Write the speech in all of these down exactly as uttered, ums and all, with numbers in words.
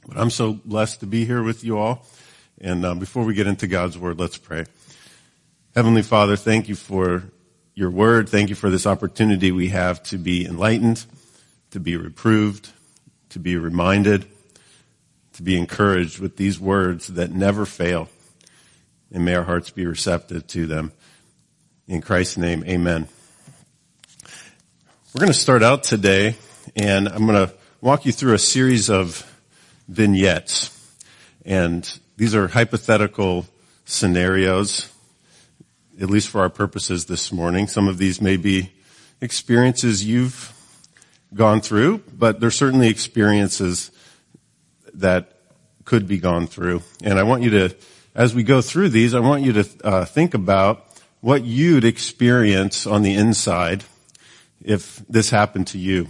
But I'm so blessed to be here with you all. And uh, before we get into God's word, let's pray. Heavenly Father, thank you for your word. Thank you for this opportunity we have to be enlightened, to be reproved, to be reminded, to be encouraged with these words that never fail. And may our hearts be receptive to them. In Christ's name, amen. We're going to start out today, and I'm going to walk you through a series of vignettes. And these are hypothetical scenarios, at least for our purposes this morning. Some of these may be experiences you've gone through, but they're certainly experiences that could be gone through. And I want you to, as we go through these, I want you to uh, think about what you'd experience on the inside if this happened to you.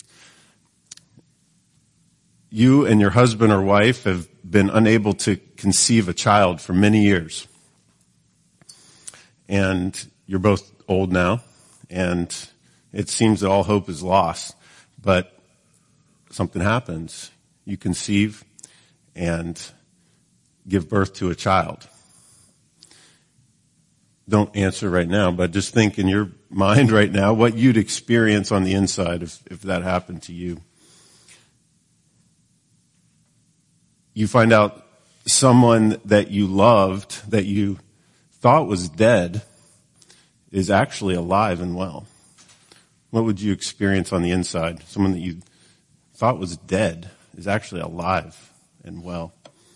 You and your husband or wife have been unable to conceive a child for many years. And you're both old now, and it seems that all hope is lost. But something happens. You conceive and give birth to a child. Don't answer right now, but just think in your mind right now what you'd experience on the inside if, if that happened to you. You find out someone that you loved, that you thought was dead, is actually alive and well. What would you experience on the inside? Someone that you thought was dead is actually alive and well.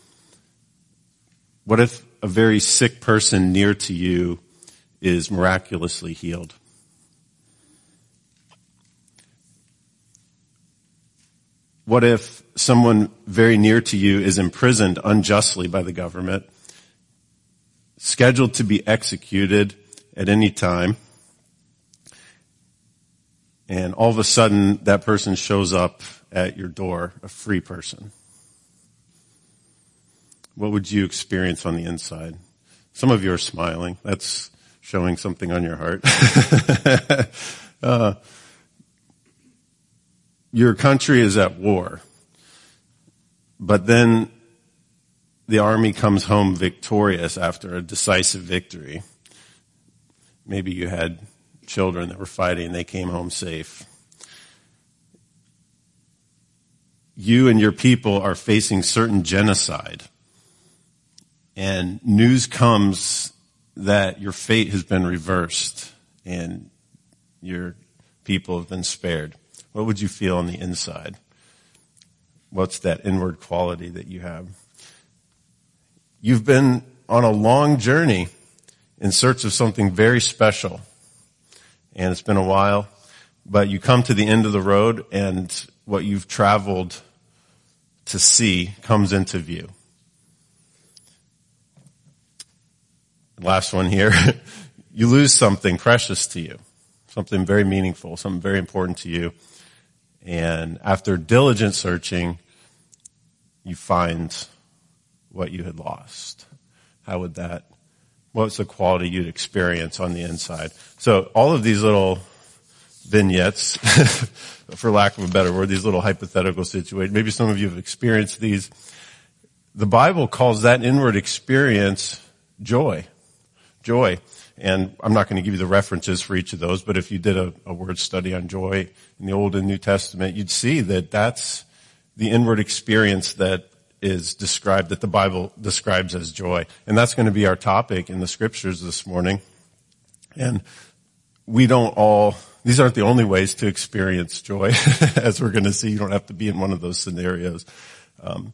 What if a very sick person near to you is miraculously healed? What if someone very near to you is imprisoned unjustly by the government, scheduled to be executed at any time, and all of a sudden that person shows up at your door, a free person? What would you experience on the inside? Some of you are smiling. That's showing something on your heart. uh, your country is at war. But then the army comes home victorious after a decisive victory. Maybe you had children that were fighting and they came home safe. You and your people are facing certain genocide. And news comes that your fate has been reversed and your people have been spared. What would you feel on the inside? What's that inward quality that you have? You've been on a long journey in search of something very special. And it's been a while, but you come to the end of the road and what you've traveled to see comes into view. Last one here. You lose something precious to you, something very meaningful, something very important to you. And after diligent searching, you find what you had lost. How would that, what's the quality you'd experience on the inside? So all of these little vignettes, for lack of a better word, these little hypothetical situations, maybe some of you have experienced these. The Bible calls that inward experience joy. Joy. And I'm not going to give you the references for each of those, but if you did a, a word study on joy in the Old and New Testament, you'd see that that's the inward experience that is described, that the Bible describes as joy. And that's going to be our topic in the scriptures this morning. And we don't all, these aren't the only ways to experience joy, as we're going to see. You don't have to be in one of those scenarios. Um,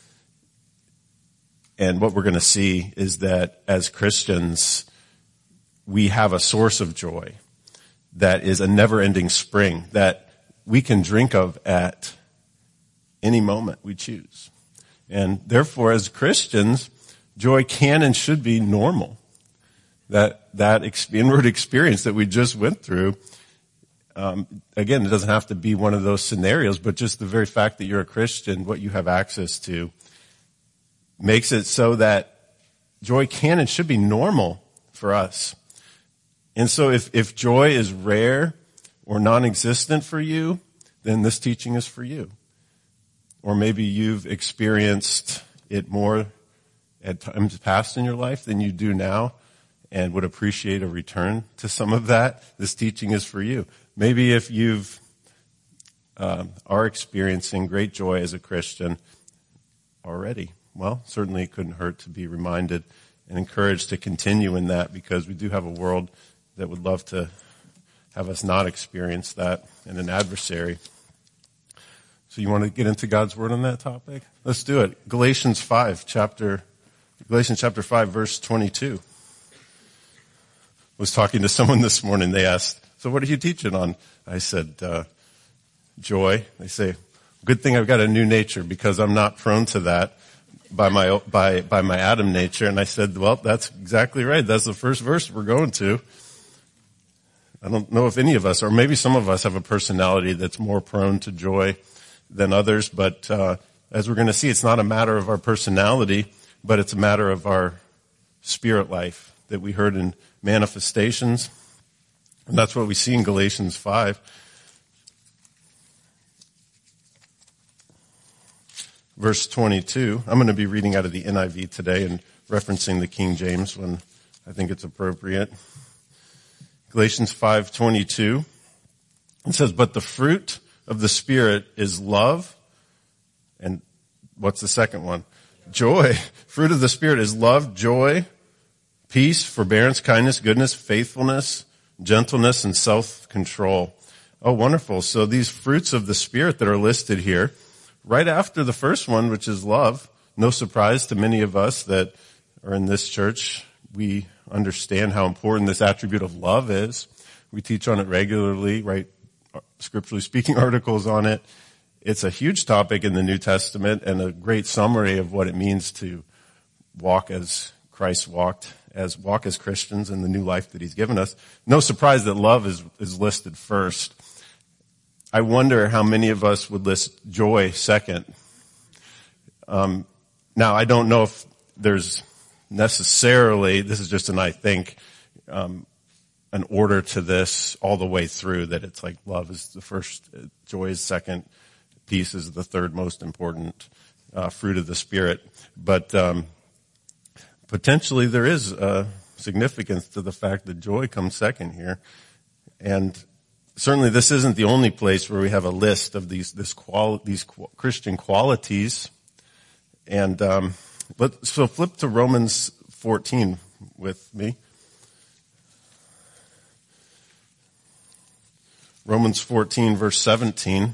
And what we're going to see is that as Christians, we have a source of joy that is a never-ending spring that we can drink of at any moment we choose. And therefore, as Christians, joy can and should be normal. That that inward experience that we just went through, um, again, it doesn't have to be one of those scenarios, but just the very fact that you're a Christian, what you have access to, makes it so that joy can and should be normal for us. And so if, if joy is rare or non-existent for you, then this teaching is for you. or maybe you've experienced it more at times past in your life than you do now and would appreciate a return to some of that, this teaching is for you. Maybe if you've uh, are experiencing great joy as a Christian already, well, certainly it couldn't hurt to be reminded and encouraged to continue in that, because we do have a world that would love to have us not experience that, and an adversary. So you want to get into God's word on that topic? Let's do it. Galatians five, chapter, Galatians chapter five, verse twenty-two. I was talking to someone this morning. They asked, so what are you teaching on? I said, uh, joy. They say, good thing I've got a new nature, because I'm not prone to that by my, by, by my Adam nature. And I said, well, that's exactly right. That's the first verse we're going to. I don't know if any of us, or maybe some of us, have a personality that's more prone to joy than others, but uh, as we're going to see, it's not a matter of our personality, but it's a matter of our spirit life that we heard in Manifestations. And that's what we see in Galatians five. Verse twenty-two. I'm going to be reading out of the N I V today and referencing the King James when I think it's appropriate. Galatians five twenty-two. It says, but the fruit of the Spirit is love. And what's the second one? Joy. Fruit of the Spirit is love, joy, peace, forbearance, kindness, goodness, faithfulness, gentleness, and self-control. Oh, wonderful. So these fruits of the Spirit that are listed here, right after the first one, which is love, no surprise to many of us that are in this church, we understand how important this attribute of love is. We teach on it regularly, write scripturally speaking articles on it. It's a huge topic in the New Testament and a great summary of what it means to walk as Christ walked, as walk as Christians in the new life that he's given us. No surprise that love is, is listed first. I wonder how many of us would list joy second. Um, now, I don't know if there's necessarily, this is just an I think, um, an order to this all the way through, that it's like love is the first, joy is second, peace is the third most important uh, fruit of the Spirit. But um, potentially there is a significance to the fact that joy comes second here. And certainly this isn't the only place where we have a list of these this quali- these qu- Christian qualities. And um, let, so flip to Romans fourteen with me. Romans fourteen, verse seventeen.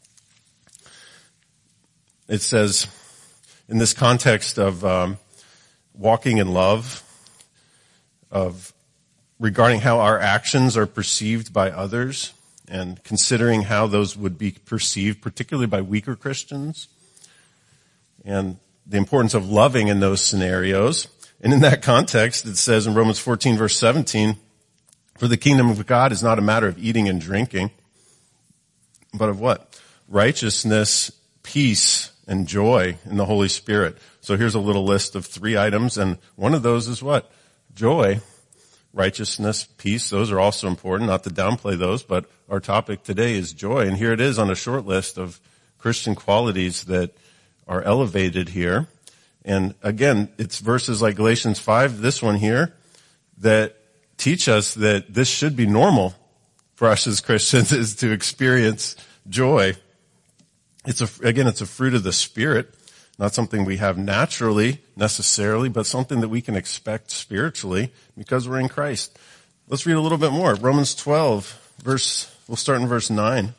It says, in this context of um, walking in love, of regarding how our actions are perceived by others, and considering how those would be perceived, particularly by weaker Christians, and the importance of loving in those scenarios. And in that context, it says in Romans fourteen, verse seventeen, for the kingdom of God is not a matter of eating and drinking, but of what? Righteousness, peace, and joy in the Holy Spirit. So here's a little list of three items, and one of those is what? Joy, righteousness, peace. Those are also important, not to downplay those, but our topic today is joy. And here it is on a short list of Christian qualities that are elevated here. And again, it's verses like Galatians five, this one here, that teach us that this should be normal for us as Christians, is to experience joy. It's a, again, it's a fruit of the Spirit, not something we have naturally necessarily, but something that we can expect spiritually because we're in Christ. Let's read a little bit more. Romans twelve, verse, we'll start in verse nine.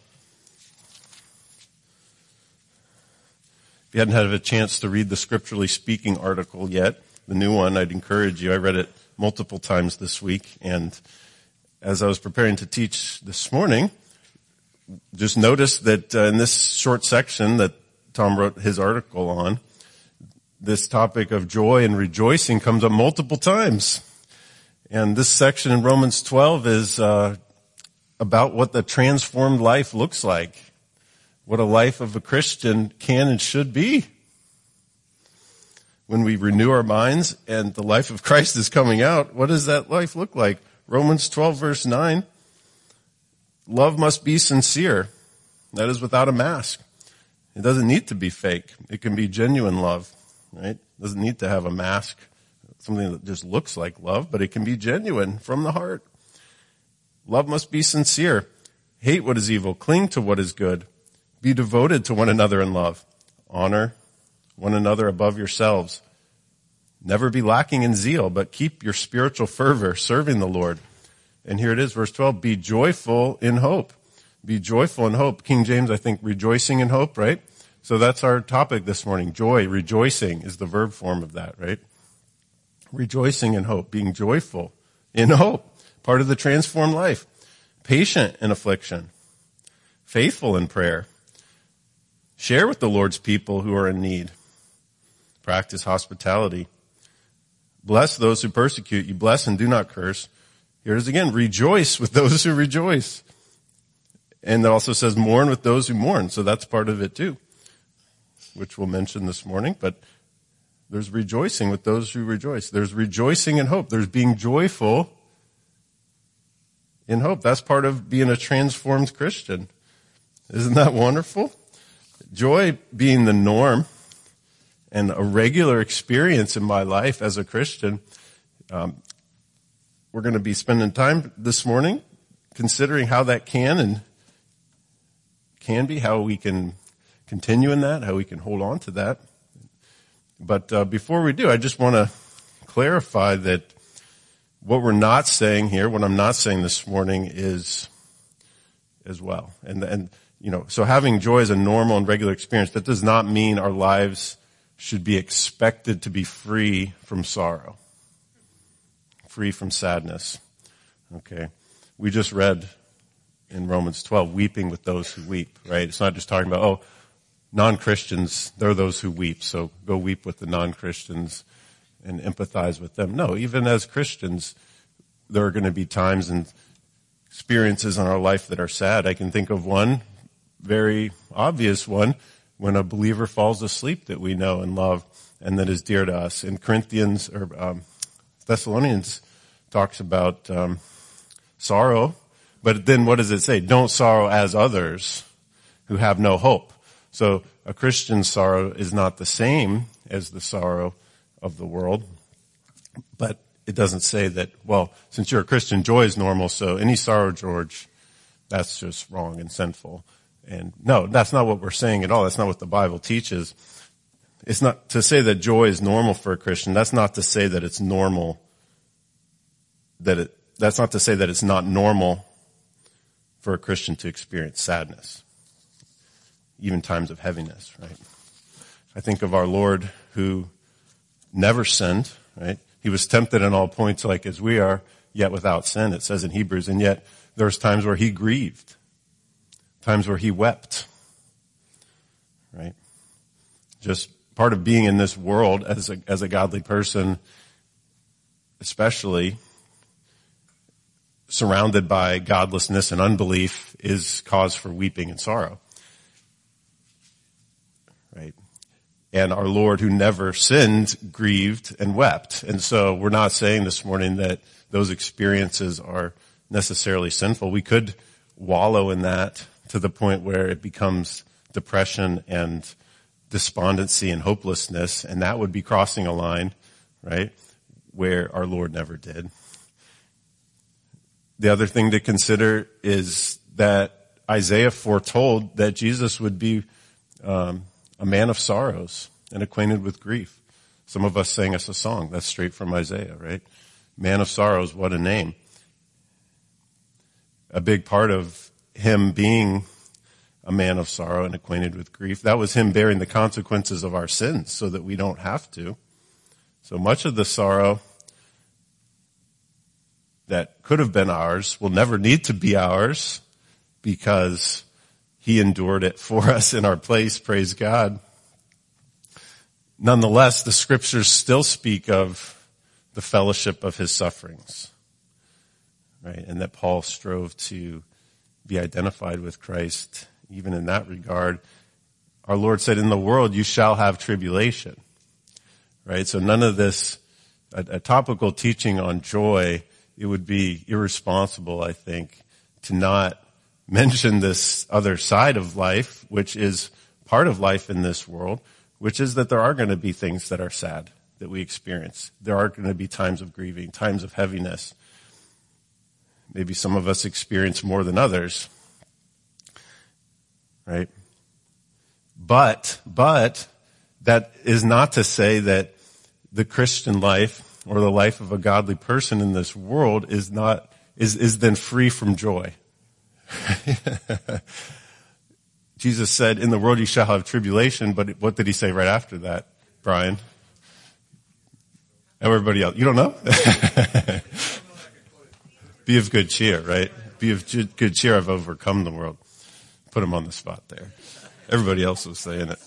If you hadn't had a chance to read the Scripturally Speaking article yet, the new one, I'd encourage you. I read it multiple times this week, and as I was preparing to teach this morning, just noticed that uh, in this short section that Tom wrote his article on, this topic of joy and rejoicing comes up multiple times. And this section in Romans twelve is uh, about what the transformed life looks like, what a life of a Christian can and should be. When we renew our minds and the life of Christ is coming out, what does that life look like? Romans twelve, verse nine. Love must be sincere. That is without a mask. It doesn't need to be fake. It can be genuine love, right? It doesn't need to have a mask, something that just looks like love, but it can be genuine from the heart. Love must be sincere. Hate what is evil. Cling to what is good. Be devoted to one another in love. Honor one another above yourselves. Never be lacking in zeal, but keep your spiritual fervor serving the Lord. And here it is, verse twelve, be joyful in hope. Be joyful in hope. King James, I think, rejoicing in hope, right? So that's our topic this morning. Joy, rejoicing is the verb form of that, right? Rejoicing in hope, being joyful in hope, part of the transformed life. Patient in affliction, faithful in prayer. Share with the Lord's people who are in need. Practice hospitality. Bless those who persecute you. Bless and do not curse. Here it is again. Rejoice with those who rejoice. And it also says mourn with those who mourn. So that's part of it too, which we'll mention this morning. But there's rejoicing with those who rejoice. There's rejoicing in hope. There's being joyful in hope. That's part of being a transformed Christian. Isn't that wonderful? Joy being the norm and a regular experience in my life as a Christian. Um, we're going to be spending time this morning considering how that can and can be, how we can continue in that, how we can hold on to that. But uh, before we do, I just want to clarify that what we're not saying here, what I'm not saying this morning is as well. And, and, you know, so having joy is a normal and regular experience. That does not mean our lives should be expected to be free from sorrow, free from sadness. Okay. We just read in Romans twelve, weeping with those who weep, right? It's not just talking about, oh, non-Christians, they're those who weep, so go weep with the non-Christians and empathize with them. No, even as Christians, there are going to be times and experiences in our life that are sad. I can think of one very obvious one when a believer falls asleep that we know and love and that is dear to us. In Corinthians or um, Thessalonians talks about um, sorrow, but then what does it say? Don't sorrow as others who have no hope. So a Christian sorrow is not the same as the sorrow of the world, but it doesn't say that, well, since you're a Christian, joy is normal, so any sorrow, George, that's just wrong and sinful. And no, that's not what we're saying at all. That's not what the Bible teaches. It's not to say that joy is normal for a Christian. That's not to say that it's normal, that it, that's not to say that it's not normal for a Christian to experience sadness, even times of heaviness, right? I think of our Lord who never sinned, right? He was tempted in all points like as we are, yet without sin, it says in Hebrews. And yet there's times where he grieved, times where he wept, right? Just part of being in this world as a, as a godly person, especially surrounded by godlessness and unbelief, is cause for weeping and sorrow, right? And our Lord, who never sinned, grieved and wept. And so we're not saying this morning that those experiences are necessarily sinful. We could wallow in that to the point where it becomes depression and despondency and hopelessness, and that would be crossing a line, right, where our Lord never did. The other thing to consider is that Isaiah foretold that Jesus would be um, a man of sorrows and acquainted with grief. Some of us sang us a song. That's straight from Isaiah, right? Man of sorrows, what a name. A big part of him being a man of sorrow and acquainted with grief, that was him bearing the consequences of our sins so that we don't have to. So much of the sorrow that could have been ours will never need to be ours because he endured it for us in our place, praise God. Nonetheless, the scriptures still speak of the fellowship of his sufferings, right? And that Paul strove to be identified with Christ even in that regard. Our Lord said, in the world you shall have tribulation, right? So none of this, a, a topical teaching on joy, it would be irresponsible, I think, to not mention this other side of life, which is part of life in this world, which is that there are going to be things that are sad that we experience. There are going to be times of grieving, times of heaviness. Maybe some of us experience more than others, right? But, but, that is not to say that the Christian life or the life of a godly person in this world is not, is, is then free from joy. Jesus said, in the world you shall have tribulation, but what did he say right after that, Brian? Everybody else, you don't know? Be of good cheer, right? Be of good cheer, I've overcome the world. Put him on the spot there. Everybody else was saying it.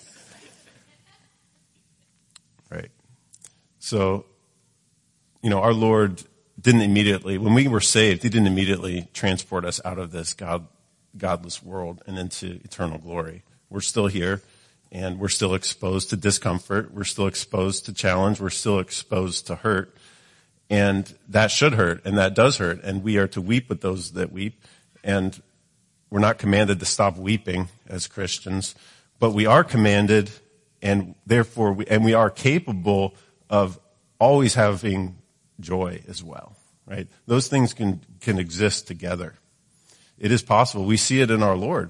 Right. So, you know, our Lord didn't immediately, when we were saved, he didn't immediately transport us out of this God, godless world and into eternal glory. We're still here, and we're still exposed to discomfort. We're still exposed to challenge. We're still exposed to hurt. And that should hurt, and that does hurt. And we are to weep with those that weep. And we're not commanded to stop weeping as Christians, but we are commanded, and therefore, we, and we are capable of always having joy as well, right? Those things can, can exist together. It is possible. We see it in our Lord.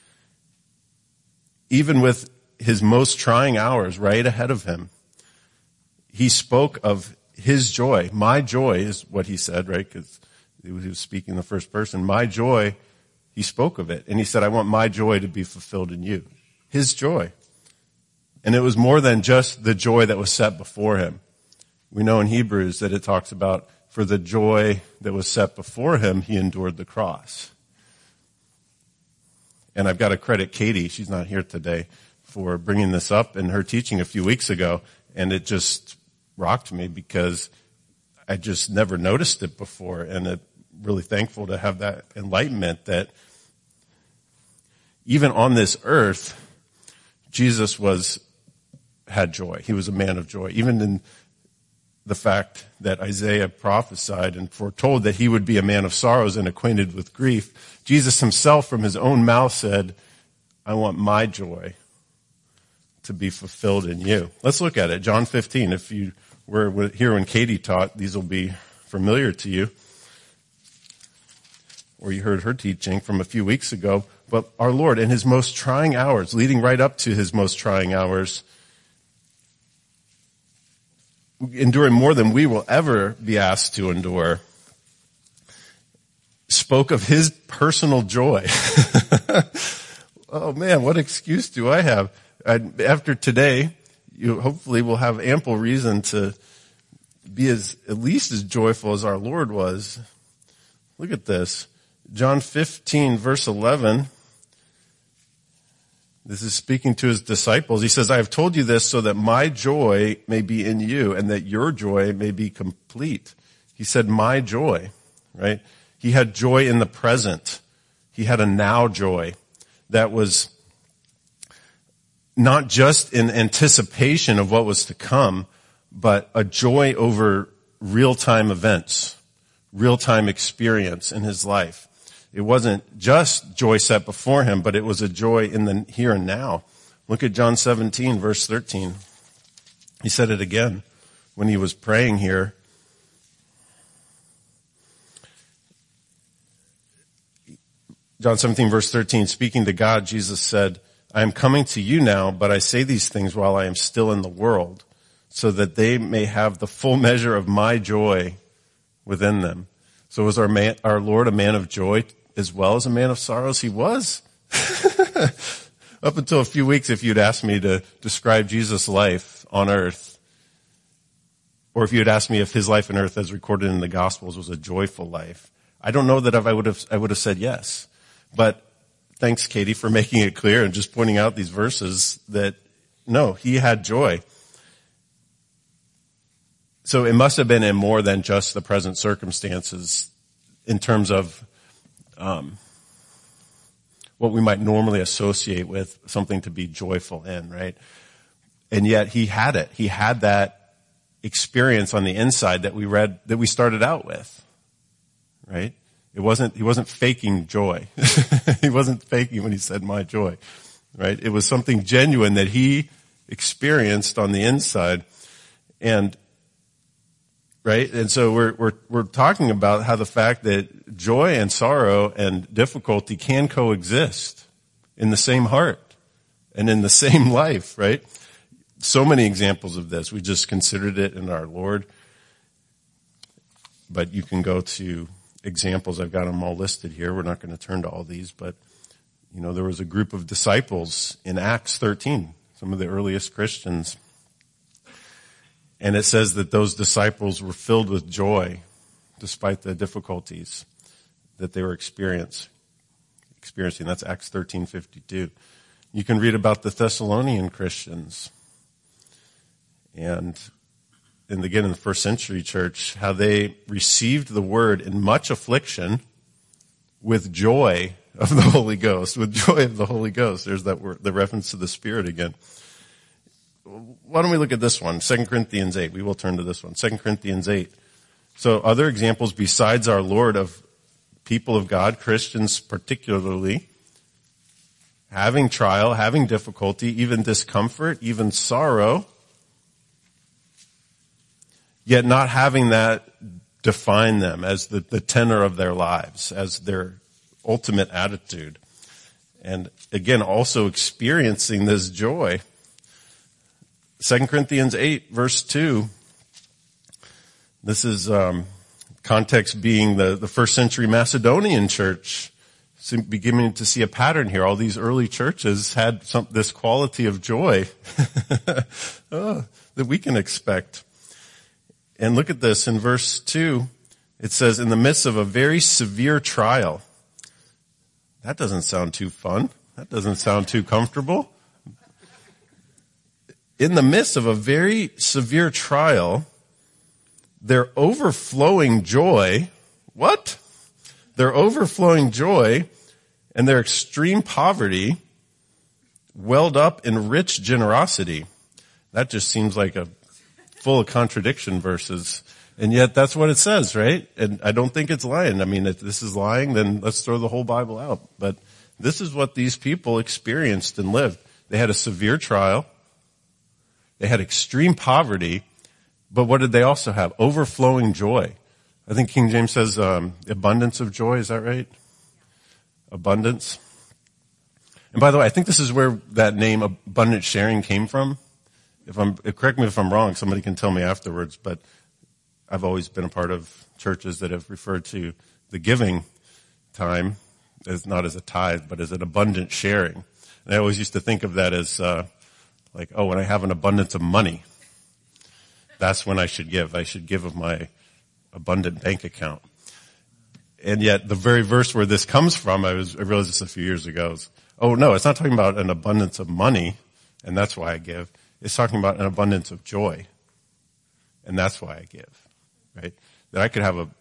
Even with his most trying hours right ahead of him, he spoke of his joy. My joy is what he said, right? Because he was speaking in the first person. My joy, he spoke of it. And he said, I want my joy to be fulfilled in you. His joy. And it was more than just the joy that was set before him. We know in Hebrews that it talks about, for the joy that was set before him, he endured the cross. And I've got to credit Katie, she's not here today, for bringing this up in her teaching a few weeks ago. And it just rocked me because I just never noticed it before. And I'm really thankful to have that enlightenment that even on this earth, Jesus was, had joy. He was a man of joy. Even in the fact that Isaiah prophesied and foretold that he would be a man of sorrows and acquainted with grief, Jesus himself from his own mouth said, I want my joy to be fulfilled in you. Let's look at it. John fifteen. If you were here when Katie taught, these will be familiar to you. Or you heard her teaching from a few weeks ago. But our Lord, in his most trying hours, leading right up to his most trying hours, enduring more than we will ever be asked to endure, spoke of his personal joy. Oh man, what excuse do I have? I, after today, you hopefully will have ample reason to be as, at least as joyful as our Lord was. Look at this. John fifteen verse eleven. This is speaking to his disciples. He says, I have told you this so that my joy may be in you and that your joy may be complete. He said, my joy, right? He had joy in the present. He had a now joy that was not just in anticipation of what was to come, but a joy over real-time events, real-time experience in his life. It wasn't just joy set before him, but it was a joy in the here and now. Look at John seventeen, verse thirteen. He said it again when he was praying here. John seventeen, verse thirteen, speaking to God, Jesus said, I am coming to you now, but I say these things while I am still in the world, so that they may have the full measure of my joy within them. So was our man, our Lord a man of joy as well as a man of sorrows? He was. Up until a few weeks, if you'd asked me to describe Jesus' life on earth, or if you'd asked me if his life on earth as recorded in the Gospels was a joyful life, I don't know that if I would have, I would have said yes. But thanks, Katie, for making it clear and just pointing out these verses that, no, he had joy. So it must have been in more than just the present circumstances in terms of um, what we might normally associate with something to be joyful in, right? And yet he had it. He had that experience on the inside that we read, that we started out with, right? It wasn't, he wasn't faking joy. He wasn't faking when he said my joy, right? It was something genuine that he experienced on the inside. And, right? And so we're, we're, we're talking about how the fact that joy and sorrow and difficulty can coexist in the same heart and in the same life, right? So many examples of this. We just considered it in our Lord. But you can go to examples. I've got them all listed here. We're not going to turn to all these, but, you know, there was a group of disciples in Acts thirteen, some of the earliest Christians. And it says that those disciples were filled with joy despite the difficulties that they were experience, experiencing. That's Acts thirteen fifty-two. You can read about the Thessalonian Christians. And and again, in the first century church, how they received the word in much affliction with joy of the Holy Ghost, with joy of the Holy Ghost. There's that word, the reference to the Spirit again. Why don't we look at this one? Second Corinthians eight. We will turn to this one. Second Corinthians eight. So other examples besides our Lord of people of God, Christians particularly, having trial, having difficulty, even discomfort, even sorrow, yet not having that define them as the, the tenor of their lives, as their ultimate attitude. And again, also experiencing this joy. Second Corinthians eight, verse two. This is um, context being the, the first century Macedonian church. So beginning to see a pattern here. All these early churches had some this quality of joy oh, that we can expect. And look at this in verse two. It says, in the midst of a very severe trial. That doesn't sound too fun. That doesn't sound too comfortable. In the midst of a very severe trial, their overflowing joy, what? Their overflowing joy and their extreme poverty welled up in rich generosity. That just seems like a full of contradiction verses. And yet that's what it says, right? And I don't think it's lying. I mean, if this is lying, then let's throw the whole Bible out. But this is what these people experienced and lived. They had a severe trial. They had extreme poverty. But what did they also have? Overflowing joy. I think King James says um, abundance of joy. Is that right? Abundance. And by the way, I think this is where that name abundant sharing came from. If I'm, correct me if I'm wrong, somebody can tell me afterwards, but I've always been a part of churches that have referred to the giving time as not as a tithe, but as an abundant sharing. And I always used to think of that as, uh, like, oh, when I have an abundance of money, that's when I should give. I should give of my abundant bank account. And yet the very verse where this comes from, I was, I realized this a few years ago, is, oh no, it's not talking about an abundance of money, and that's why I give. It's talking about an abundance of joy. And that's why I give, right? That I could have a,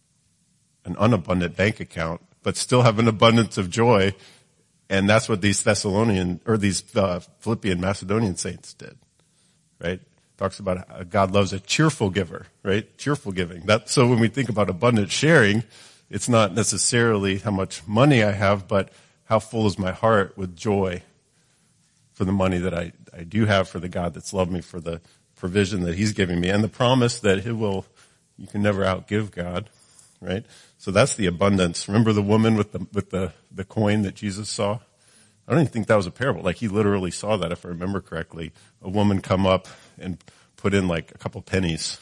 an unabundant bank account, but still have an abundance of joy. And that's what these Thessalonian, or these uh, Philippian Macedonian saints did, right? Talks about how God loves a cheerful giver, right? Cheerful giving. That, so when we think about abundant sharing, it's not necessarily how much money I have, but how full is my heart with joy for the money that I, I do have, for the God that's loved me, for the provision that he's giving me, and the promise that he will, you can never outgive God, right? So that's the abundance. Remember the woman with the, with the, the coin that Jesus saw? I don't even think that was a parable. Like he literally saw that, if I remember correctly. A woman come up and put in like a couple pennies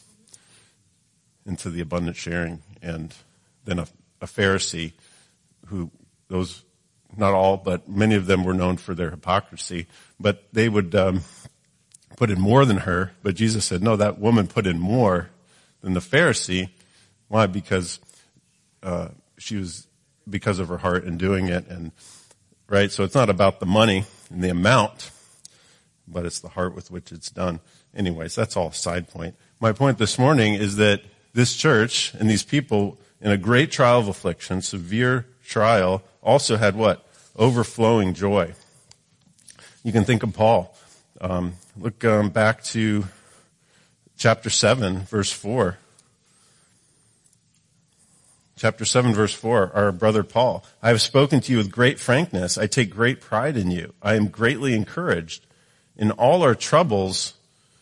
into the abundant sharing. And then a, a Pharisee who, those, not all, but many of them were known for their hypocrisy, but they would um, put in more than her. But Jesus said, no, that woman put in more than the Pharisee. Why? Because uh, she was, because of her heart in doing it. And right, so it's not about the money and the amount, but it's the heart with which it's done. Anyways, that's all a side point. My point this morning is that this church and these people in a great trial of affliction, severe trial, also had what? Overflowing joy. You can think of Paul. Um, look um, back to chapter seven, verse four. chapter seven, verse four, our brother Paul. I have spoken to you with great frankness. I take great pride in you. I am greatly encouraged. In all our troubles,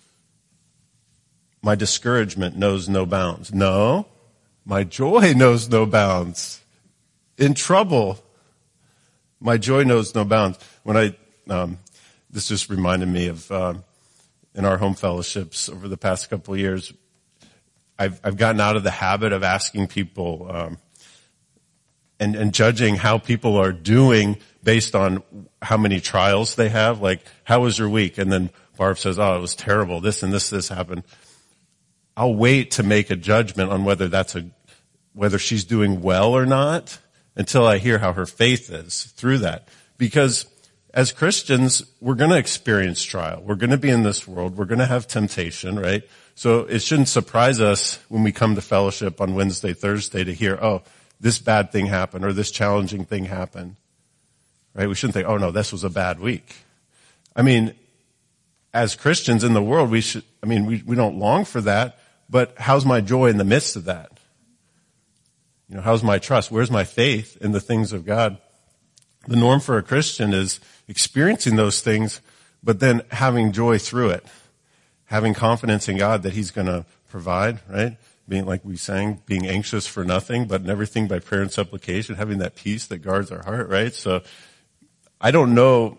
my discouragement knows no bounds. No, my joy knows no bounds. In trouble, my joy knows no bounds. When I, um, this just reminded me of, um, in our home fellowships over the past couple of years, I've, I've gotten out of the habit of asking people, um, and, and judging how people are doing based on how many trials they have. Like, how was your week? And then Barb says, oh, it was terrible. This and this, this happened. I'll wait to make a judgment on whether that's a, whether she's doing well or not until I hear how her faith is through that. Because as Christians, we're going to experience trial. We're going to be in this world. We're going to have temptation, right? So it shouldn't surprise us when we come to fellowship on Wednesday, Thursday to hear, oh, this bad thing happened or this challenging thing happened, right? We shouldn't think, oh no, this was a bad week. I mean, as Christians in the world, we should, I mean, we, we don't long for that, but how's my joy in the midst of that? You know, how's my trust? Where's my faith in the things of God? The norm for a Christian is experiencing those things, but then having joy through it. Having confidence in God that He's going to provide, right? Being, like we sang, being anxious for nothing, but in everything by prayer and supplication, having that peace that guards our heart, right? So I don't know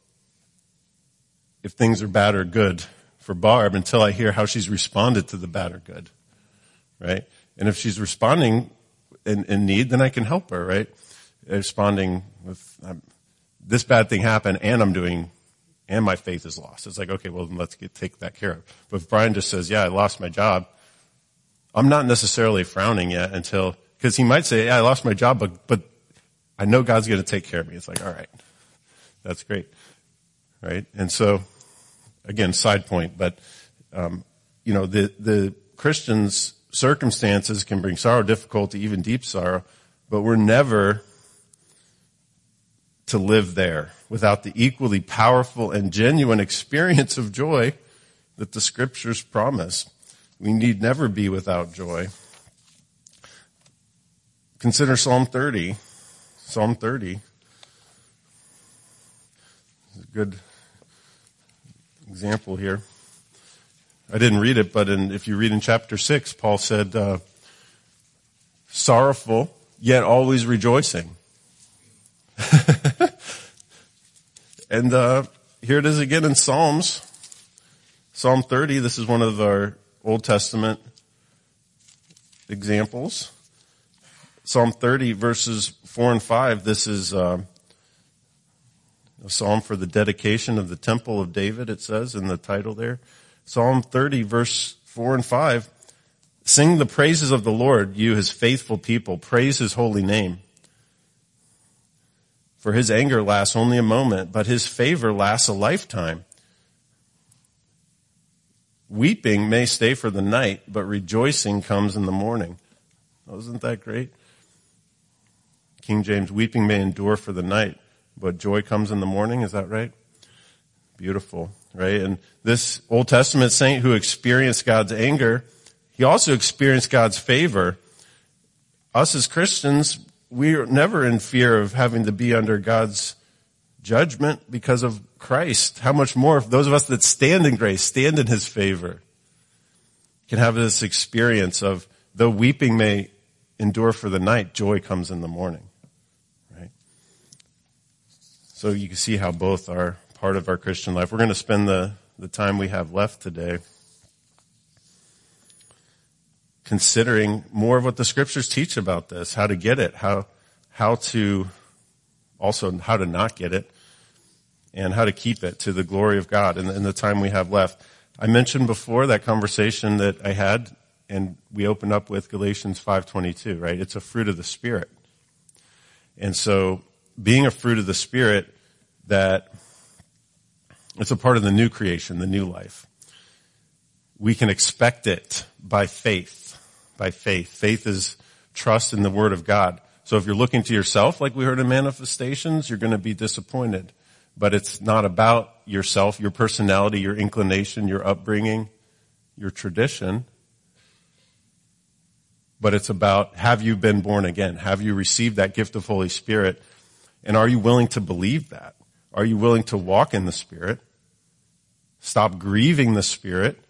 if things are bad or good for Barb until I hear how she's responded to the bad or good, right? And if she's responding in, in need, then I can help her, right? Responding with, um, this bad thing happened and I'm doing, and my faith is lost. It's like, okay, well, then let's get, take that care of. But if Brian just says, yeah, I lost my job, I'm not necessarily frowning yet until, because he might say, yeah, I lost my job, but, but I know God's going to take care of me. It's like, all right, that's great. Right? And so, again, side point, but, um, you know, the, the Christian's circumstances can bring sorrow, difficulty, even deep sorrow, but we're never to live there without the equally powerful and genuine experience of joy that the scriptures promise. We need never be without joy. Consider Psalm thirty. Psalm thirty. A good example here. I didn't read it, but in, if you read in chapter six, Paul said, uh, sorrowful, yet always rejoicing. And uh, here it is again in Psalms. Psalm thirty, this is one of our Old Testament examples. Psalm thirty, verses four and five, this is uh, a psalm for the dedication of the temple of David, it says in the title there. Psalm thirty, verse four and five, sing the praises of the Lord, you his faithful people. Praise his holy name. For his anger lasts only a moment, but his favor lasts a lifetime. Weeping may stay for the night, but rejoicing comes in the morning. Wasn't that great? King James, weeping may endure for the night, but joy comes in the morning. Is that right? Beautiful, right? And this Old Testament saint who experienced God's anger, he also experienced God's favor. Us as Christians, we're never in fear of having to be under God's judgment because of Christ. How much more if those of us that stand in grace, stand in his favor, can have this experience of, though weeping may endure for the night, joy comes in the morning. Right? So you can see how both are part of our Christian life. We're going to spend the, the time we have left today considering more of what the scriptures teach about this, how to get it, how, how to, also how to not get it, and how to keep it to the glory of God in the, in the time we have left. I mentioned before that conversation that I had, and we opened up with Galatians five twenty-two, right? It's a fruit of the Spirit. And so being a fruit of the Spirit, that it's a part of the new creation, the new life. We can expect it by faith. By faith. Faith is trust in the Word of God. So if you're looking to yourself, like we heard in Manifestations, you're going to be disappointed. But it's not about yourself, your personality, your inclination, your upbringing, your tradition. but it's about, have you been born again? Have you received that gift of Holy Spirit? And are you willing to believe that? Are you willing to walk in the Spirit? Stop grieving the Spirit.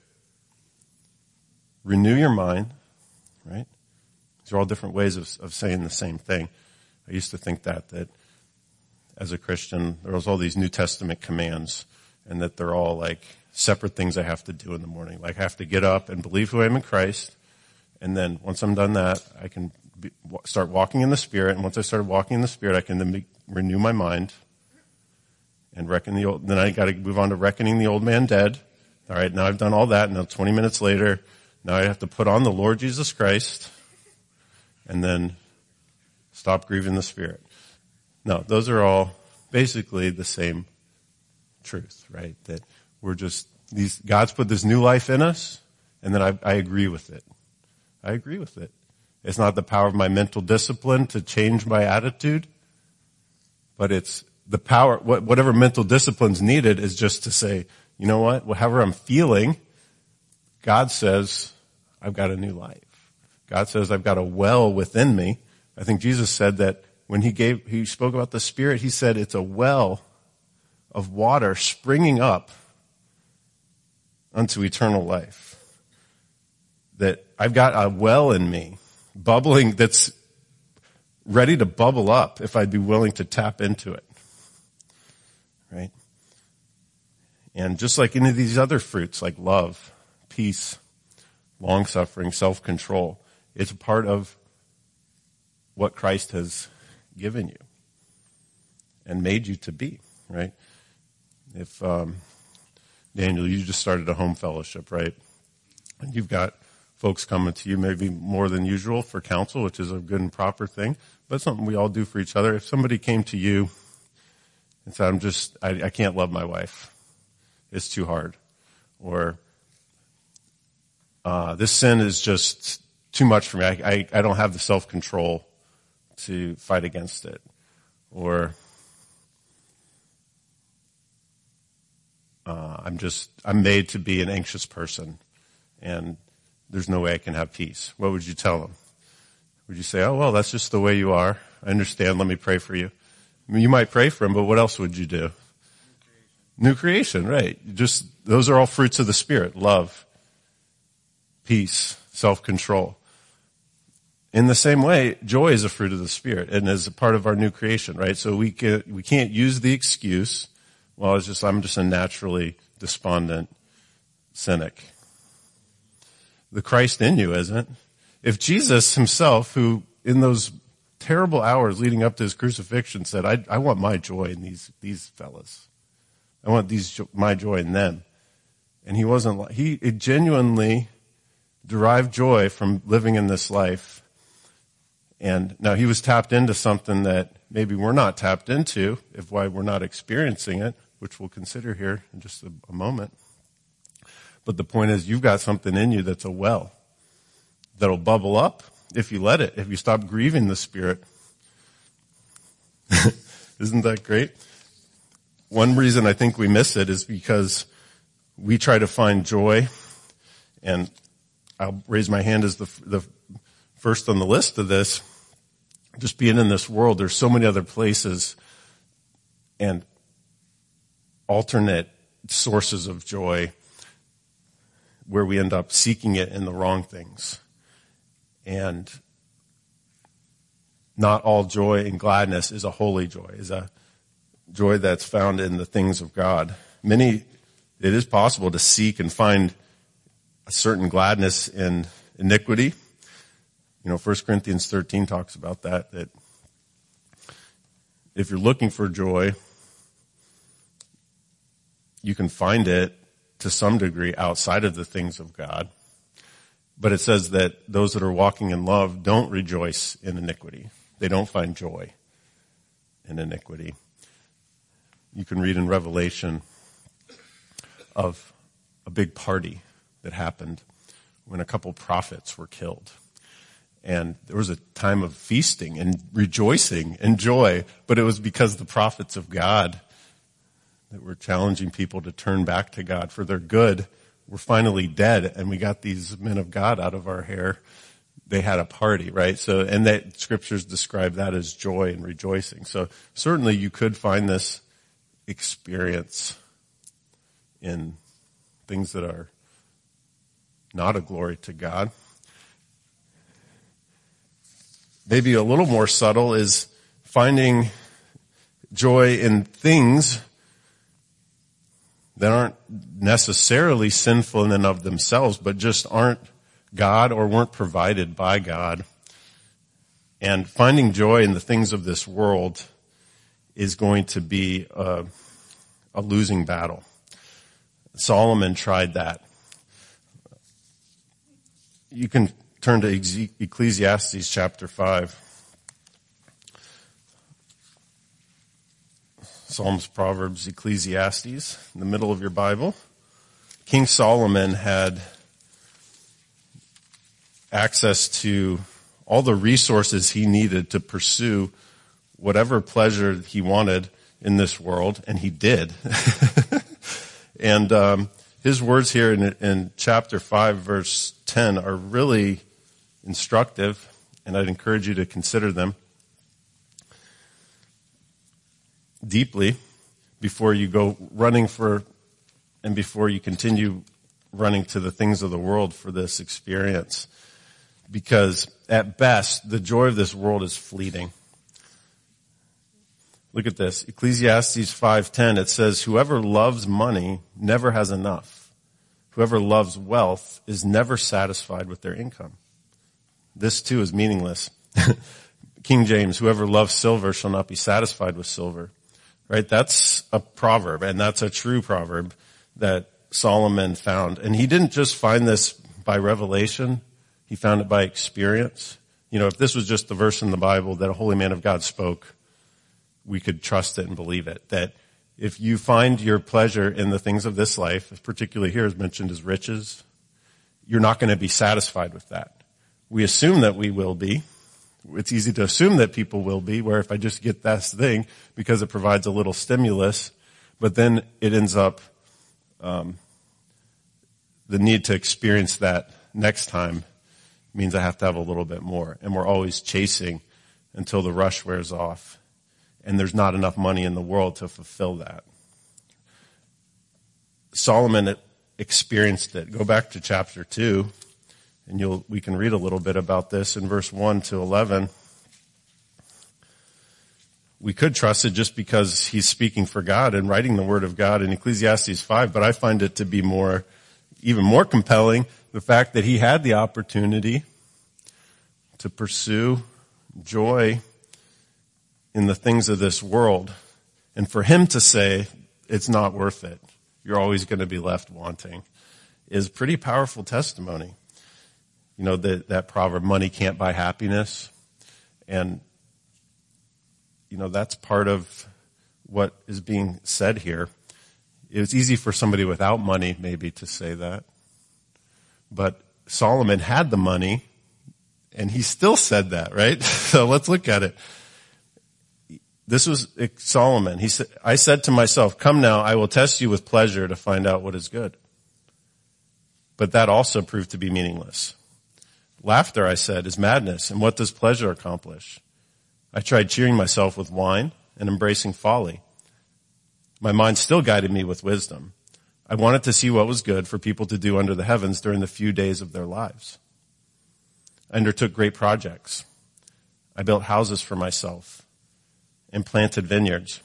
Renew your mind, right? These are all different ways of, of saying the same thing. I used to think that, that as a Christian, there was all these New Testament commands, and that they're all like separate things I have to do in the morning. Like I have to get up and believe who I am in Christ, and then once I'm done that, I can be, start walking in the Spirit, and once I started walking in the Spirit, I can then be, renew my mind and reckon the old, then I got to move on to reckoning the old man dead. All right, now I've done all that, and now twenty minutes later, now I have to put on the Lord Jesus Christ, and then stop grieving the Spirit. No, those are all basically the same truth, right? That we're just, these, God's put this new life in us, and then I, I agree with it. I agree with it. It's not the power of my mental discipline to change my attitude, but it's the power, whatever mental discipline's needed is just to say, you know what, however I'm feeling, God says, I've got a new life. God says, I've got a well within me. I think Jesus said that when he gave, he spoke about the Spirit, he said it's a well of water springing up unto eternal life. That I've got a well in me, bubbling, that's ready to bubble up if I'd be willing to tap into it. Right? And just like any of these other fruits, like love, peace, long-suffering, self-control, it's a part of what Christ has given you and made you to be, right? If, um, Daniel, you just started a home fellowship, right? And you've got folks coming to you maybe more than usual for counsel, which is a good and proper thing, but it's something we all do for each other. If somebody came to you and said, I'm just, I, I can't love my wife. It's too hard. Or, uh, this sin is just too much for me. I, I, I don't have the self-control to fight against it. Or, uh, I'm just, I'm made to be an anxious person, and there's no way I can have peace. What would you tell them? Would you say, oh, well, that's just the way you are. I understand. Let me pray for you. I mean, you might pray for him, but what else would you do? New creation, right. Just, those are all fruits of the Spirit. Love, peace, self-control. In the same way, joy is a fruit of the Spirit and is a part of our new creation, right? So we can, we can't use the excuse, well, it's just, I'm just a naturally despondent cynic. The Christ in you isn't. If Jesus himself, who in those terrible hours leading up to his crucifixion said, I, I want my joy in these, these fellas. I want these, my joy in them. And he wasn't, he genuinely derived joy from living in this life. And now he was tapped into something that maybe we're not tapped into, if why we're not experiencing it, which we'll consider here in just a, a moment. But the point is, you've got something in you that's a well that'll bubble up if you let it, if you stop grieving the Spirit. Isn't that great? One reason I think we miss it is because we try to find joy, and I'll raise my hand as the, the first on the list of this. Just being in this world, there's so many other places and alternate sources of joy where we end up seeking it in the wrong things. And not all joy and gladness is a holy joy, is a joy that's found in the things of God. Many, it is possible to seek and find a certain gladness in iniquity. You know, First Corinthians thirteen talks about that, that if you're looking for joy, you can find it to some degree outside of the things of God. But it says that those that are walking in love don't rejoice in iniquity. They don't find joy in iniquity. You can read in Revelation of a big party that happened when a couple prophets were killed. And there was a time of feasting and rejoicing and joy, but it was because the prophets of God that were challenging people to turn back to God for their good were finally dead, and we got these men of God out of our hair they had a party, right? So, and that scriptures describe that as joy and rejoicing. So certainly you could find this experience in things that are not a glory to God. Maybe a little more subtle is finding joy in things that aren't necessarily sinful in and of themselves, but just aren't God or weren't provided by God. And finding joy in the things of this world is going to be a, a losing battle. Solomon tried that. You can turn to Ecclesiastes chapter five. Psalms, Proverbs, Ecclesiastes, in the middle of your Bible. King Solomon had access to all the resources he needed to pursue whatever pleasure he wanted in this world, and he did. and um, his words here in, in chapter five, verse ten, are really instructive, and I'd encourage you to consider them deeply before you go running for, and before you continue running to the things of the world for this experience. Because at best, the joy of this world is fleeting. Look at this. Ecclesiastes five ten, it says, whoever loves money never has enough. Whoever loves wealth is never satisfied with their income. This too is meaningless. King James, whoever loves silver shall not be satisfied with silver. Right? That's a proverb, and that's a true proverb that Solomon found. And he didn't just find this by revelation. He found it by experience. You know, if this was just the verse in the Bible that a holy man of God spoke, we could trust it and believe it. That if you find your pleasure in the things of this life, particularly here is mentioned as riches, you're not going to be satisfied with that. We assume that we will be. It's easy to assume that people will be, where if I just get this thing, because it provides a little stimulus, but then it ends up, um, the need to experience that next time means I have to have a little bit more. And we're always chasing until the rush wears off. And there's not enough money in the world to fulfill that. Solomon experienced it. Go back to chapter two, and you'll, we can read a little bit about this in verse one to eleven. We could trust it just because he's speaking for God and writing the word of God in Ecclesiastes five, but I find it to be more, even more compelling, the fact that he had the opportunity to pursue joy in the things of this world. And for him to say, it's not worth it, you're always going to be left wanting, is pretty powerful testimony. You know, that, that proverb, money can't buy happiness. And, you know, that's part of what is being said here. It's easy for somebody without money maybe to say that. But Solomon had the money, and he still said that, right? So let's look at it. This was Solomon. He said, I said to myself, come now, I will test you with pleasure to find out what is good. But that also proved to be meaningless. Laughter, I said, is madness, and what does pleasure accomplish? I tried cheering myself with wine and embracing folly. My mind still guided me with wisdom. I wanted to see what was good for people to do under the heavens during the few days of their lives. I undertook great projects. I built houses for myself and planted vineyards.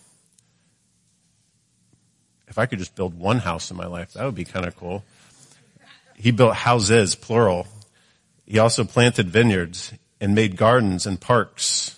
If I could just build one house in my life, that would be kind of cool. He built houses, plural. He also planted vineyards and made gardens and parks.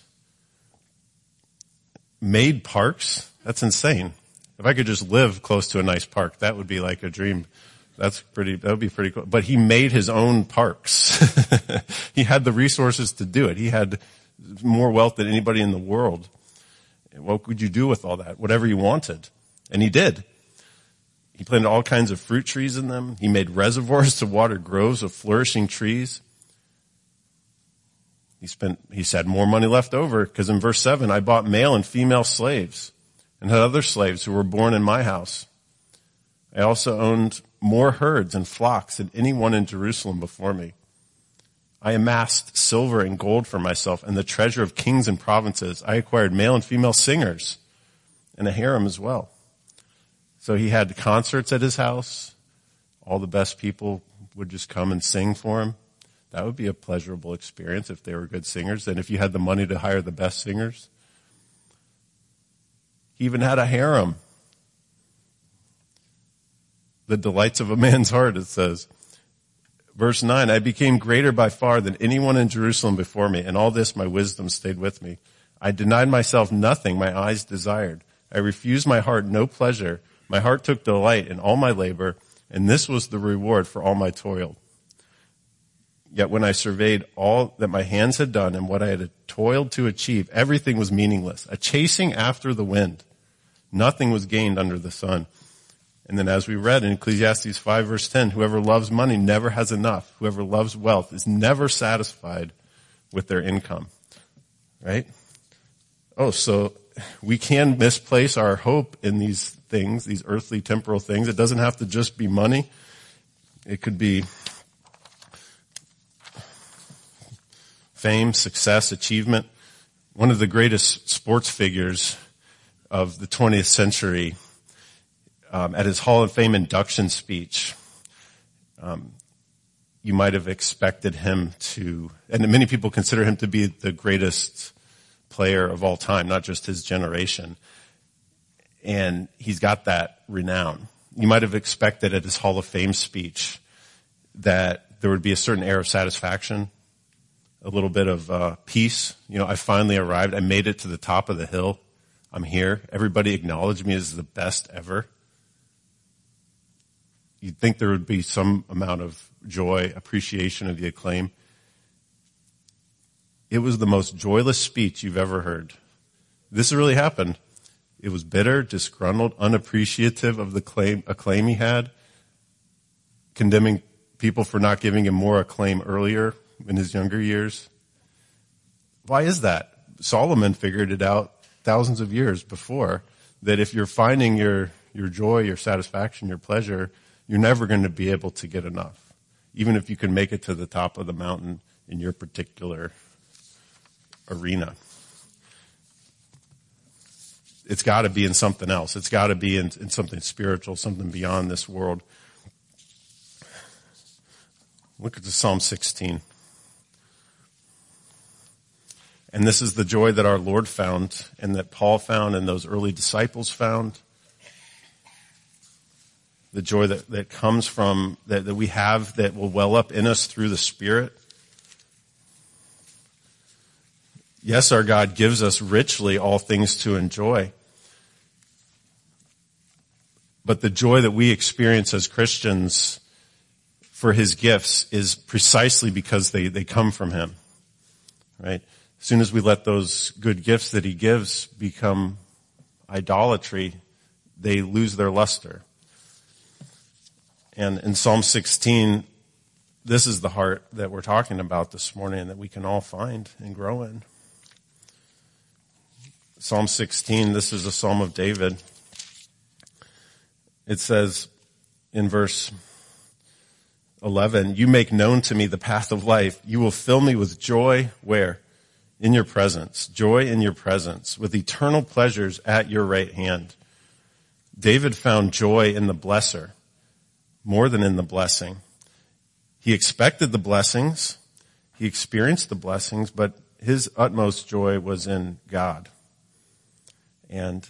Made parks? That's insane. If I could just live close to a nice park, that would be like a dream. That's pretty, that would be pretty cool. But he made his own parks. He had the resources to do it. He had more wealth than anybody in the world. What could you do with all that? Whatever you wanted. And he did. He planted all kinds of fruit trees in them. He made reservoirs to water groves of flourishing trees. He spent, he said, more money left over, because in verse seven, I bought male and female slaves and had other slaves who were born in my house. I also owned more herds and flocks than anyone in Jerusalem before me. I amassed silver and gold for myself and the treasure of kings and provinces. I acquired male and female singers and a harem as well. So he had concerts at his house. All the best people would just come and sing for him. That would be a pleasurable experience if they were good singers. And if you had the money to hire the best singers. He even had a harem. The delights of a man's heart, it says. Verse nine, I became greater by far than anyone in Jerusalem before me. And all this, my wisdom stayed with me. I denied myself nothing my eyes desired. I refused my heart no pleasure. My heart took delight in all my labor. And this was the reward for all my toil. Yet when I surveyed all that my hands had done and what I had toiled to achieve, everything was meaningless, a chasing after the wind. Nothing was gained under the sun. And then as we read in Ecclesiastes five verse ten, whoever loves money never has enough. Whoever loves wealth is never satisfied with their income. Right? Oh, so we can misplace our hope in these things, these earthly temporal things. It doesn't have to just be money. It could be fame, success, achievement. One of the greatest sports figures of the twentieth century, um, at his Hall of Fame induction speech, um, you might have expected him to, and many people consider him to be the greatest player of all time, not just his generation. And he's got that renown. You might have expected at his Hall of Fame speech that there would be a certain air of satisfaction, a little bit of uh, peace. You know, I finally arrived. I made it to the top of the hill. I'm here. Everybody acknowledged me as the best ever. You'd think there would be some amount of joy, appreciation of the acclaim. It was the most joyless speech you've ever heard. This really happened. It was bitter, disgruntled, unappreciative of the claim, acclaim he had, condemning people for not giving him more acclaim earlier in his younger years. Why is that? Solomon figured it out thousands of years before, that if you're finding your, your joy, your satisfaction, your pleasure, you're never going to be able to get enough. Even if you can make it to the top of the mountain in your particular arena. It's got to be in something else. It's got to be in, in something spiritual, something beyond this world. Look at the Psalm sixteen. And this is the joy that our Lord found and that Paul found and those early disciples found. The joy that, that comes from, that, that we have, that will well up in us through the Spirit. Yes, our God gives us richly all things to enjoy. But the joy that we experience as Christians for his gifts is precisely because they, they come from him. Right? As soon as we let those good gifts that he gives become idolatry, they lose their luster. And in Psalm sixteen, this is the heart that we're talking about this morning and that we can all find and grow in. Psalm sixteen, this is a Psalm of David. It says in verse eleven, you make known to me the path of life. You will fill me with joy, where? In your presence. Joy in your presence, with eternal pleasures at your right hand. David found joy in the blesser more than in the blessing. He expected the blessings. He experienced the blessings, but his utmost joy was in God. And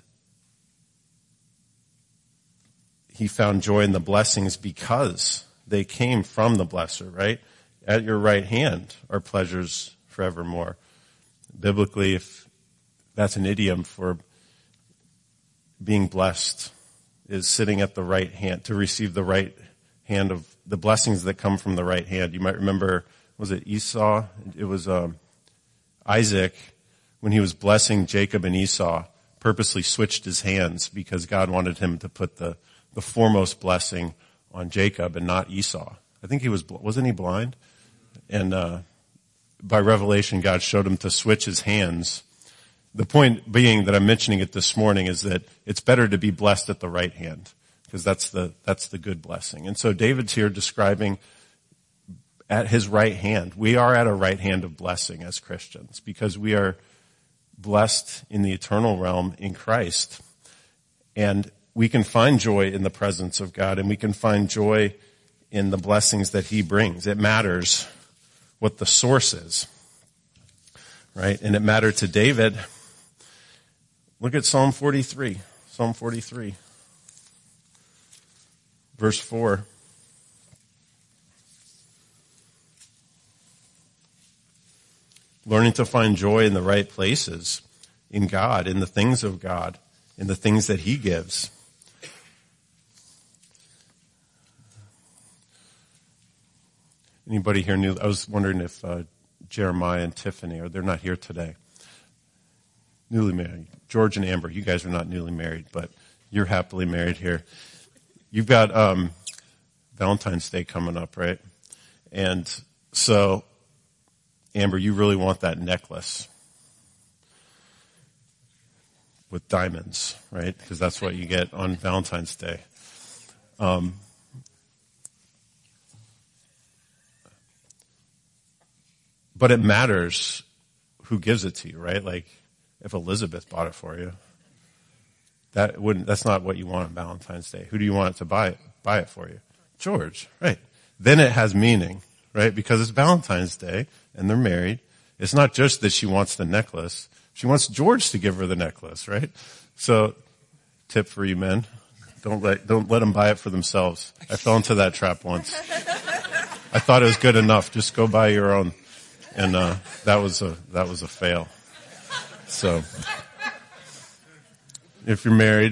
he found joy in the blessings because they came from the blesser, right? At your right hand are pleasures forevermore. Biblically, if that's an idiom for being blessed, is sitting at the right hand, to receive the right hand of the blessings that come from the right hand. You might remember, was it Esau? It was um, Isaac, when he was blessing Jacob and Esau, purposely switched his hands because God wanted him to put the, the foremost blessing on Jacob and not Esau. I think he was, wasn't he blind? And uh, by revelation, God showed him to switch his hands. The point being that I'm mentioning it this morning is that it's better to be blessed at the right hand, because that's the, that's the good blessing. And so David's here describing at his right hand. We are at a right hand of blessing as Christians because we are blessed in the eternal realm in Christ. And we can find joy in the presence of God, and we can find joy in the blessings that he brings. It matters what the source is, right? And it mattered to David. Look at Psalm forty-three. Psalm forty-three, verse four. Learning to find joy in the right places, in God, in the things of God, in the things that he gives. Anybody here knew? I was wondering if uh, Jeremiah and Tiffany, or they're not here today. Newly married. George and Amber, you guys are not newly married, but you're happily married here. You've got um, Valentine's Day coming up, right? And so, Amber, you really want that necklace with diamonds, right? Because that's what you get on Valentine's Day. Um, but it matters who gives it to you, right? Like, if Elizabeth bought it for you, that wouldn't, that's not what you want on Valentine's Day. Who do you want it to buy it, buy it for you? George, right. Then it has meaning, right? Because it's Valentine's Day and they're married. It's not just that she wants the necklace. She wants George to give her the necklace, right? So, tip for you men, don't let, don't let them buy it for themselves. I fell into that trap once. I thought it was good enough. Just go buy your own. And, uh, that was a, that was a fail. So, if you're married,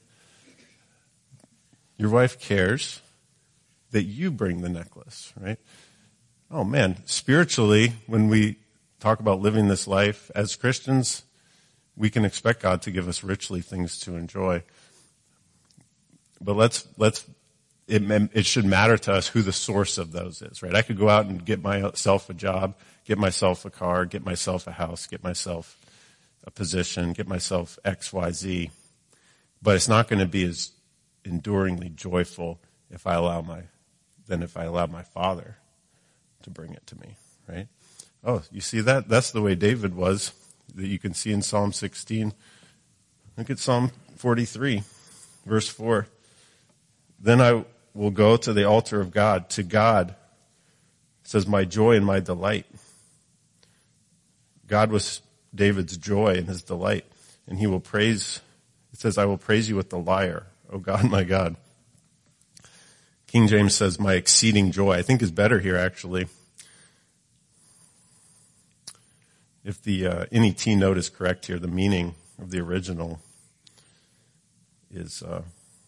your wife cares that you bring the necklace, right? Oh man, spiritually, when we talk about living this life as Christians, we can expect God to give us richly things to enjoy. But let's, let's, it, it should matter to us who the source of those is, right? I could go out and get myself a job, get myself a car, get myself a house, get myself a position, get myself X, Y, Z. But it's not going to be as enduringly joyful if I allow my, than if I allow my Father to bring it to me, right? Oh, you see that? That's the way David was, that you can see in Psalm sixteen. Look at Psalm forty-three, verse four. Then I will go to the altar of God, to God. It says, my joy and my delight. God was David's joy and his delight, and he will praise, it says, I will praise you with the lyre, O God, my God. King James says, my exceeding joy. I think is better here, actually. If the uh, any T note is correct here, the meaning of the original is uh,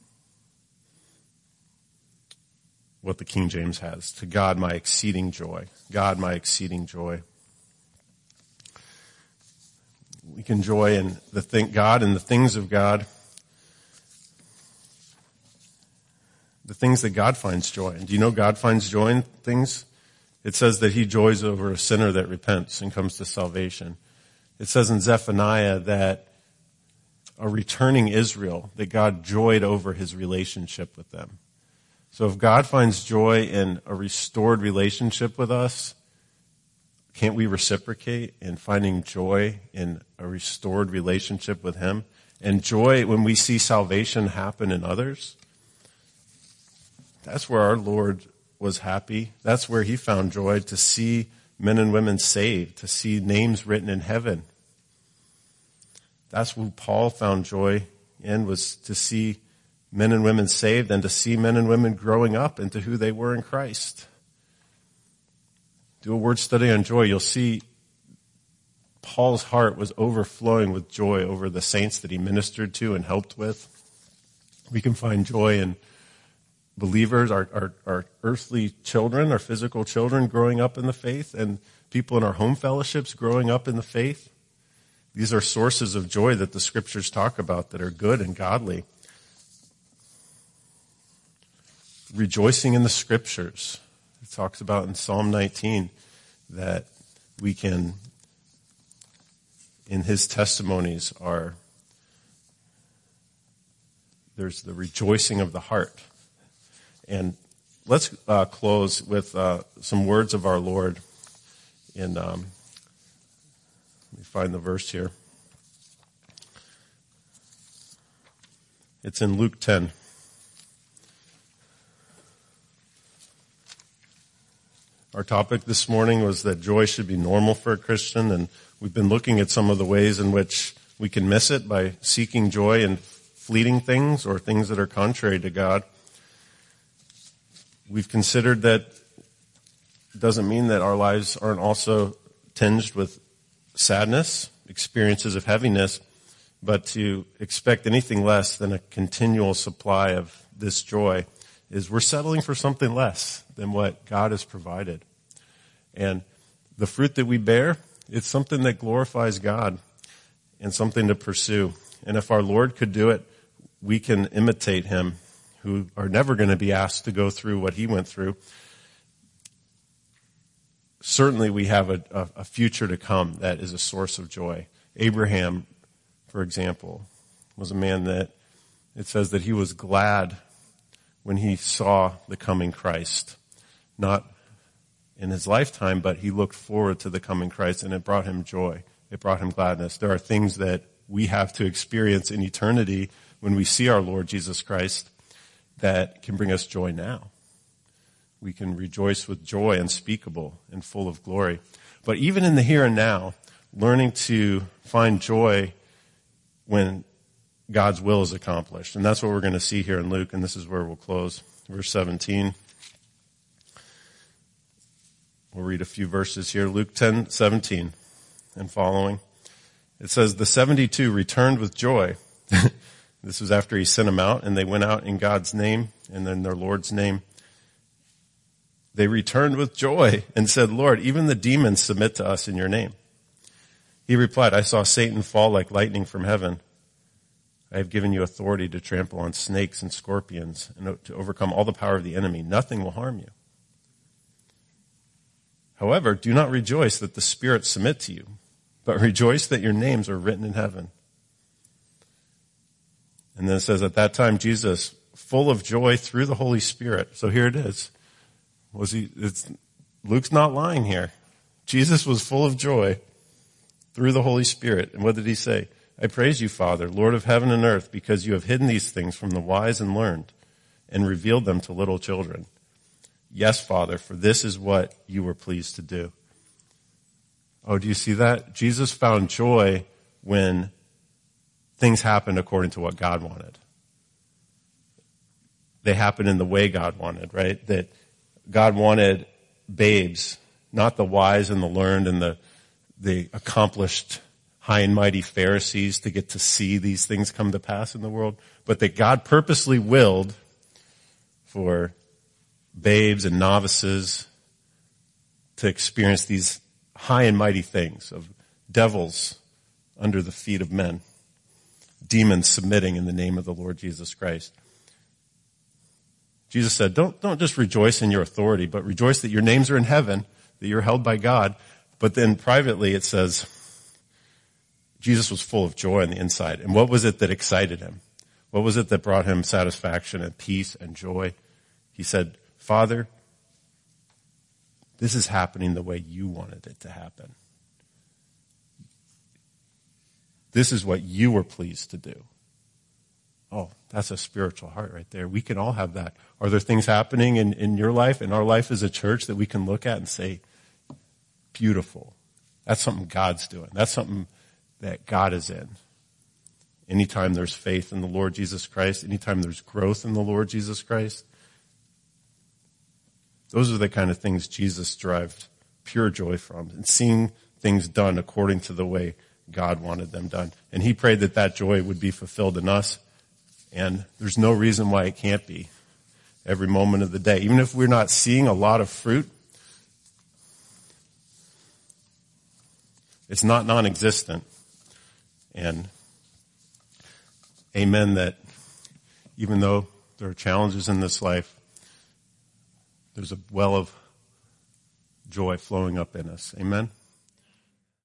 what the King James has. To God, my exceeding joy. God, my exceeding joy. We can joy in the thing, God and the things of God. The things that God finds joy in. Do you know God finds joy in things? It says that he joys over a sinner that repents and comes to salvation. It says in Zephaniah that a returning Israel, that God joyed over his relationship with them. So if God finds joy in a restored relationship with us, can't we reciprocate in finding joy in a restored relationship with him? And joy when we see salvation happen in others? That's where our Lord was happy. That's where he found joy, to see men and women saved, to see names written in heaven. That's what Paul found joy in, was to see men and women saved and to see men and women growing up into who they were in Christ. Do a word study on joy. You'll see Paul's heart was overflowing with joy over the saints that he ministered to and helped with. We can find joy in believers, our, our, our earthly children, our physical children growing up in the faith, and people in our home fellowships growing up in the faith. These are sources of joy that the scriptures talk about that are good and godly. Rejoicing in the scriptures. It talks about in Psalm nineteen that we can, in his testimonies, are there's the rejoicing of the heart. And let's uh, close with uh, some words of our Lord in, um, let me find the verse here. It's in Luke ten. Our topic this morning was that joy should be normal for a Christian, and we've been looking at some of the ways in which we can miss it by seeking joy in fleeting things or things that are contrary to God. We've considered that it doesn't mean that our lives aren't also tinged with sadness, experiences of heaviness, but to expect anything less than a continual supply of this joy is we're settling for something less than what God has provided. And the fruit that we bear, it's something that glorifies God and something to pursue. And if our Lord could do it, we can imitate him, who are never going to be asked to go through what he went through. Certainly we have a, a, a future to come that is a source of joy. Abraham, for example, was a man that it says that he was glad when he saw the coming Christ. Not in his lifetime, but he looked forward to the coming Christ, and it brought him joy. It brought him gladness. There are things that we have to experience in eternity when we see our Lord Jesus Christ that can bring us joy now. We can rejoice with joy unspeakable and full of glory. But even in the here and now, learning to find joy when God's will is accomplished. And that's what we're going to see here in Luke, and this is where we'll close. Verse seventeen. We'll read a few verses here. Luke ten seventeen and following. It says, the seventy-two returned with joy. This was after he sent them out, and they went out in God's name and in their Lord's name. They returned with joy and said, Lord, even the demons submit to us in your name. He replied, I saw Satan fall like lightning from heaven. I have given you authority to trample on snakes and scorpions and to overcome all the power of the enemy. Nothing will harm you. However, do not rejoice that the spirits submit to you, but rejoice that your names are written in heaven. And then it says, at that time, Jesus, full of joy through the Holy Spirit. So here it is. Was he, it's, Luke's not lying here. Jesus was full of joy through the Holy Spirit. And what did he say? I praise you, Father, Lord of heaven and earth, because you have hidden these things from the wise and learned and revealed them to little children. Yes, Father, for this is what you were pleased to do. Oh, do you see that? Jesus found joy when things happened according to what God wanted. They happened in the way God wanted, right? That God wanted babes, not the wise and the learned and the, the accomplished high and mighty Pharisees to get to see these things come to pass in the world, but that God purposely willed for babes and novices to experience these high and mighty things of devils under the feet of men, demons submitting in the name of the Lord Jesus Christ. Jesus said, don't, don't just rejoice in your authority, but rejoice that your names are in heaven, that you're held by God. But then privately it says, Jesus was full of joy on the inside. And what was it that excited him? What was it that brought him satisfaction and peace and joy? He said, Father, this is happening the way you wanted it to happen. This is what you were pleased to do. Oh, that's a spiritual heart right there. We can all have that. Are there things happening in, in your life, in our life as a church, that we can look at and say, beautiful. That's something God's doing. That's something that God is in. Anytime there's faith in the Lord Jesus Christ, anytime there's growth in the Lord Jesus Christ, those are the kind of things Jesus derived pure joy from, and seeing things done according to the way God wanted them done. And he prayed that that joy would be fulfilled in us, and there's no reason why it can't be every moment of the day. Even if we're not seeing a lot of fruit, it's not non-existent. And amen that even though there are challenges in this life, there's a well of joy flowing up in us. Amen.